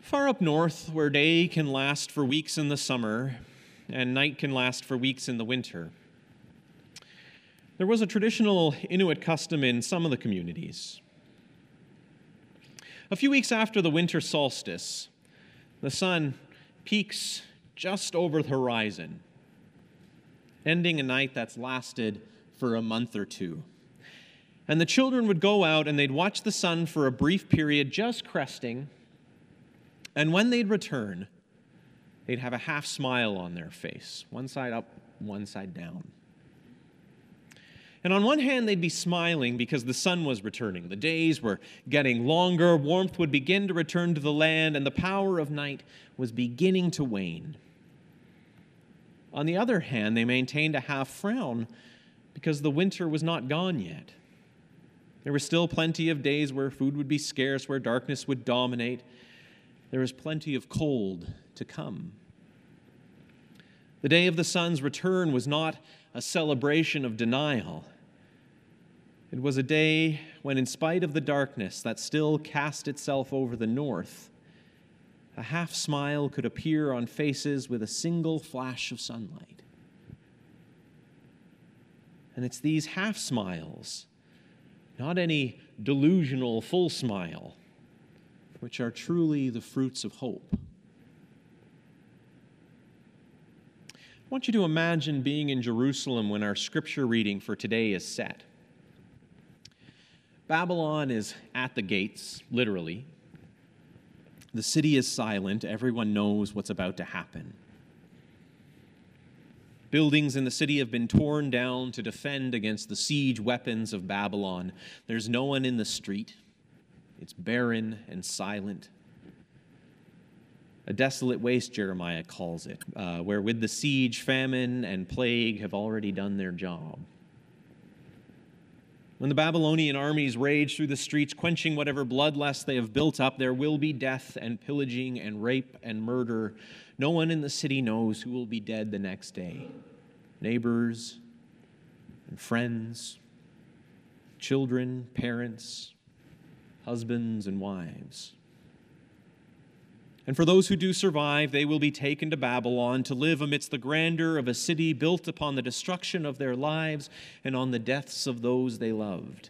Far up north, where day can last for weeks in the summer and night can last for weeks in the winter, there was a traditional Inuit custom in some of the communities. A few weeks after the winter solstice, the sun peaks just over the horizon, ending a night that's lasted for a month or two. And the children would go out and they'd watch the sun for a brief period just cresting, and when they'd return, they'd have a half smile on their face, one side up, one side down. And on one hand, they'd be smiling because the sun was returning. The days were getting longer, warmth would begin to return to the land, and the power of night was beginning to wane. On the other hand, they maintained a half frown because the winter was not gone yet. There were still plenty of days where food would be scarce, where darkness would dominate. There was plenty of cold to come. The day of the sun's return was not a celebration of denial. It was a day when, in spite of the darkness that still cast itself over the north, a half smile could appear on faces with a single flash of sunlight. And it's these half smiles, not any delusional full smile, which are truly the fruits of hope. I want you to imagine being in Jerusalem when our scripture reading for today is set. Babylon is at the gates, literally. The city is silent. Everyone knows what's about to happen. Buildings in the city have been torn down to defend against the siege weapons of Babylon. There's no one in the street. It's barren and silent. A desolate waste, Jeremiah calls it, where with the siege, famine, and plague have already done their job. When the Babylonian armies rage through the streets, quenching whatever bloodlust they have built up, there will be death and pillaging and rape and murder. No one in the city knows who will be dead the next day. Neighbors and friends, children, parents, husbands and wives. And for those who do survive, they will be taken to Babylon to live amidst the grandeur of a city built upon the destruction of their lives and on the deaths of those they loved.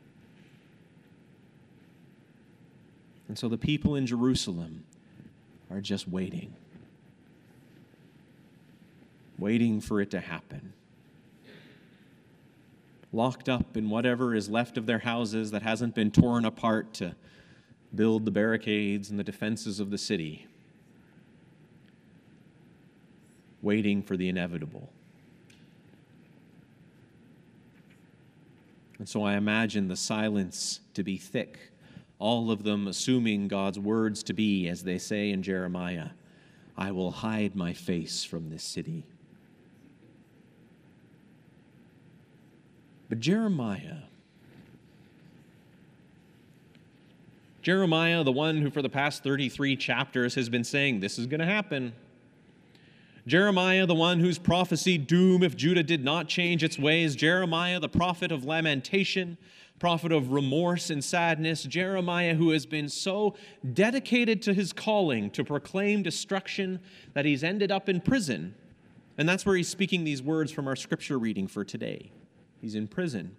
And so the people in Jerusalem are just waiting for it to happen. Locked up in whatever is left of their houses that hasn't been torn apart to build the barricades and the defenses of the city, waiting for the inevitable. And so I imagine the silence to be thick, all of them assuming God's words to be, as they say in Jeremiah, I will hide my face from this city. But Jeremiah, the one who for the past 33 chapters has been saying this is going to happen. Jeremiah, the one whose prophesied doom if Judah did not change its ways. Jeremiah, the prophet of lamentation, prophet of remorse and sadness. Jeremiah, who has been so dedicated to his calling to proclaim destruction that he's ended up in prison. And that's where he's speaking these words from our scripture reading for today. He's in prison.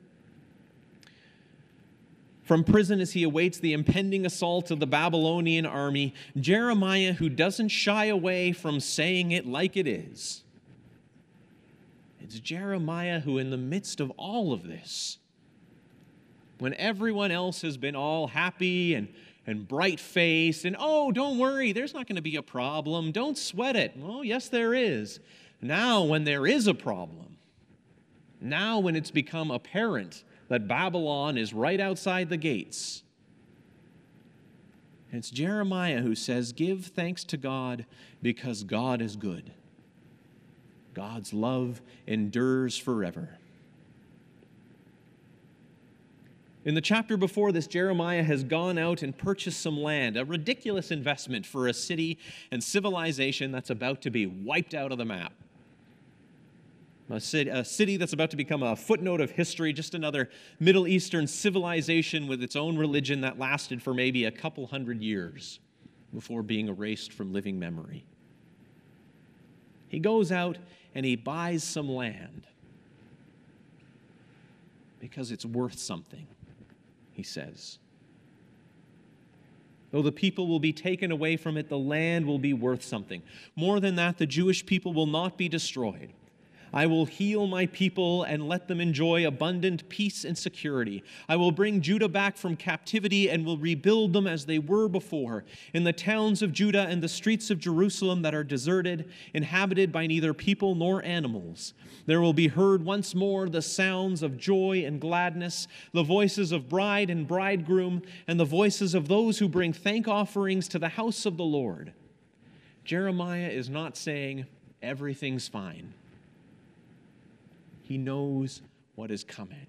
From prison as he awaits the impending assault of the Babylonian army, Jeremiah, who doesn't shy away from saying it like it is. It's Jeremiah who, in the midst of all of this, when everyone else has been all happy and bright-faced, and, oh, don't worry, there's not going to be a problem, don't sweat it. Well, yes, there is. Now, when there is a problem, now when it's become apparent that Babylon is right outside the gates, and it's Jeremiah who says, give thanks to God because God is good. God's love endures forever. In the chapter before this, Jeremiah has gone out and purchased some land, a ridiculous investment for a city and civilization that's about to be wiped out of the map. A city that's about to become a footnote of history, just another Middle Eastern civilization with its own religion that lasted for maybe a couple hundred years. before being erased from living memory. He goes out and he buys some land because it's worth something, he says. Though the people will be taken away from it, the land will be worth something. More than that, the Jewish people will not be destroyed. I will heal my people and let them enjoy abundant peace and security. I will bring Judah back from captivity and will rebuild them as they were before, in the towns of Judah and the streets of Jerusalem that are deserted, inhabited by neither people nor animals. There will be heard once more the sounds of joy and gladness, the voices of bride and bridegroom, and the voices of those who bring thank offerings to the house of the Lord. Jeremiah is not saying everything's fine. He knows what is coming.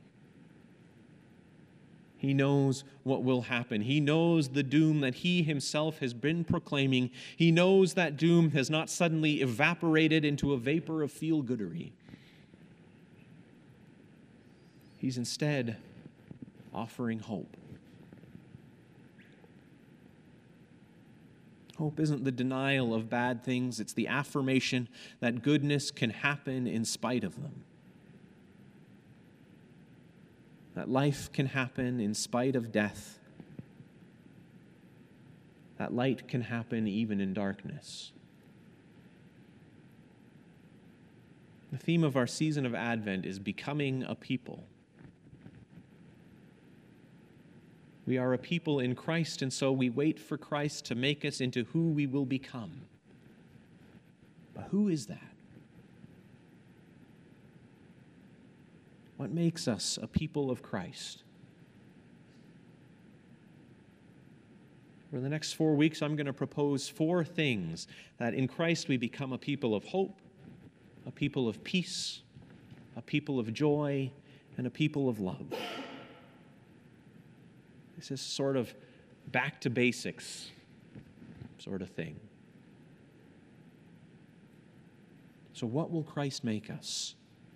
He knows what will happen. He knows the doom that he himself has been proclaiming. He knows that doom has not suddenly evaporated into a vapor of feel-goodery. He's instead offering hope. Hope isn't the denial of bad things. It's the affirmation that goodness can happen in spite of them. That life can happen in spite of death. That light can happen even in darkness. The theme of our season of Advent is becoming a people. We are a people in Christ, and so we wait for Christ to make us into who we will become. But who is that? What makes us a people of Christ? For the next 4 weeks, I'm going to propose 4 things that in Christ we become a people of hope, a people of peace, a people of joy, and a people of love. This is sort of back to basics sort of thing. So what will Christ make us?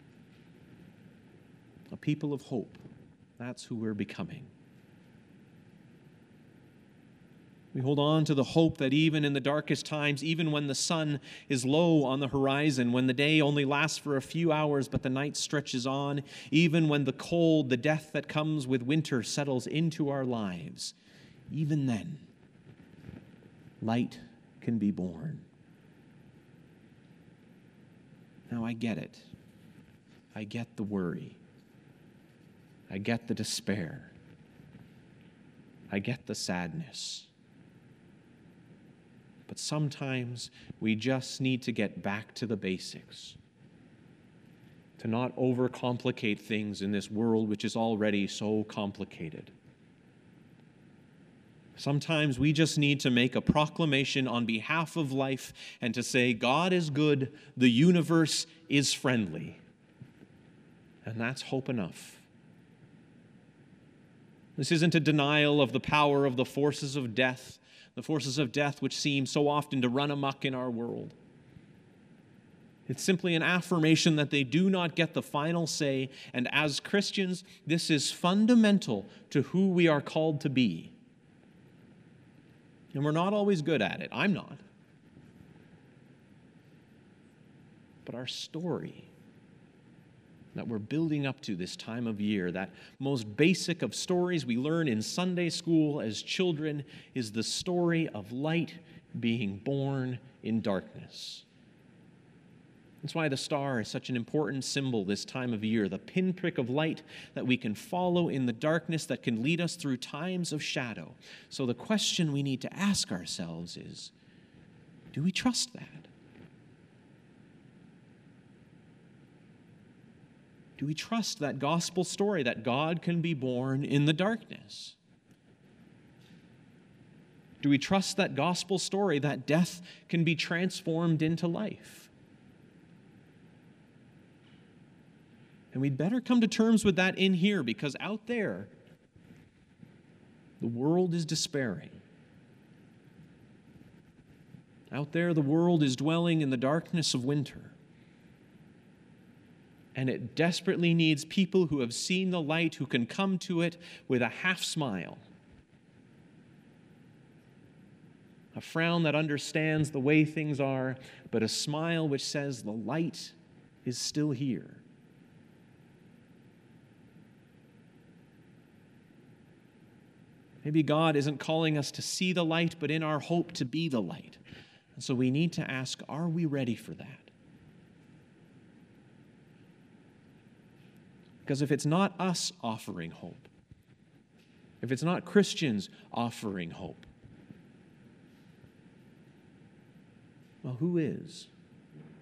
A people of hope. That's who we're becoming. We hold on to the hope that even in the darkest times, even when the sun is low on the horizon, when the day only lasts for a few hours but the night stretches on, even when the cold, the death that comes with winter settles into our lives, even then, light can be born. Now I get it. I get the worry. I get the despair. I get the sadness. But sometimes we just need to get back to the basics, to not overcomplicate things in this world which is already so complicated. Sometimes we just need to make a proclamation on behalf of life and to say, God is good, the universe is friendly. And that's hope enough. This isn't a denial of the power of the forces of death which seem so often to run amok in our world. It's simply an affirmation that they do not get the final say, and as Christians, this is fundamental to who we are called to be. And we're not always good at it. I'm not. But our story that we're building up to this time of year, that most basic of stories we learn in Sunday school as children, is the story of light being born in darkness. That's why the star is such an important symbol this time of year, the pinprick of light that we can follow in the darkness that can lead us through times of shadow. So the question we need to ask ourselves is, do we trust that? Do we trust that gospel story that God can be born in the darkness? Do we trust that gospel story that death can be transformed into life? And we'd better come to terms with that in here, because out there, the world is despairing. Out there, the world is dwelling in the darkness of winter. And it desperately needs people who have seen the light, who can come to it with a half smile. a frown that understands the way things are, but a smile which says the light is still here. Maybe God isn't calling us to see the light, but in our hope to be the light. And so we need to ask, are we ready for that? Because if it's not us offering hope, if it's not Christians offering hope, well, who is?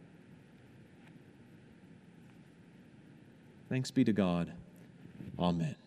Thanks be to God. Amen.